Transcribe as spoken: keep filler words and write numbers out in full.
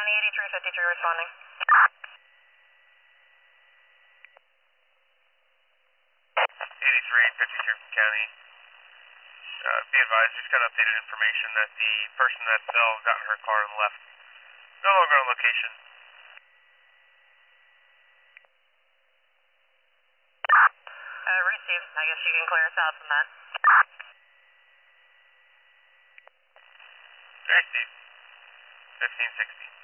County, eighty-three fifty-three responding. eighty-three fifty-three from County. Uh, be advised, just got updated information that the person that fell got in her car and left. No longer on location. Uh, received. I guess you can clear us out from that. Hey, Steve. fifteen sixty.